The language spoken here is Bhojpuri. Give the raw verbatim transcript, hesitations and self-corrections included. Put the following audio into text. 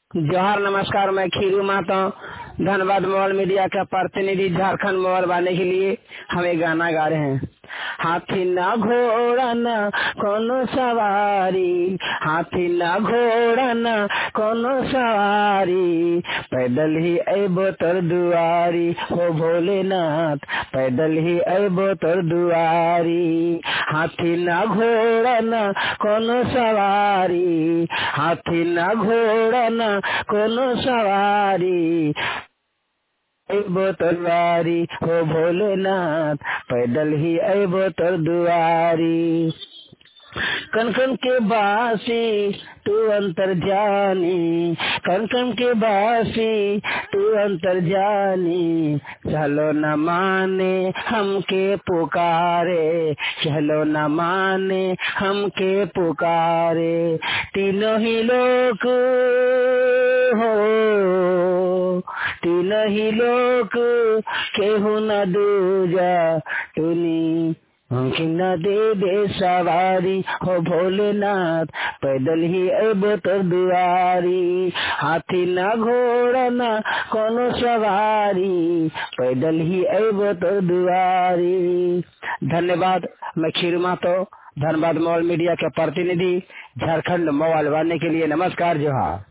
जोहार नमस्कार। मैं खीरू माता धनबाद मोबाइल मीडिया का प्रतिनिधि झारखंड मोबाइल वाले के लिए हम एक गाना गा रहे हैं। हाथी ना घोड़ा ना कोनो सवारी, हाथी ना घोड़ा ना कोनो सवारी, पैदल ही अबो तोर दुआरी हो भोलेनाथ, पैदल ही अबो तोर दुआरी। हाथी ना घोड़ा ना कोनो सवारी, हाथी ना घोड़ा ना कोनो सवारी, अबो तोर दुआरी हो भोलेनाथ, पैदल ही अबो तोर दुआरी। कन कन के बासी तू अंतर जानी, कन कन के बासी तू अंतर जानी, चलो न माने हमके पुकारे, चलो न माने हमके पुकारे। तीनों ही लोग हो, तीनों ही लोग केहू न दूजा, तूनी हमके न दे दे सवारी हो भोलेनाथ, पैदल ही अबो तोर दुआरी। हाथी ना घोड़ा ना कोनो सवारी, पैदल ही अबो तोर दुआरी। धन्यवाद। मैं खीरू मातो धनबाद मोबाइल मीडिया के प्रतिनिधि झारखंड मोबाइल वाले के लिए नमस्कार जोहार।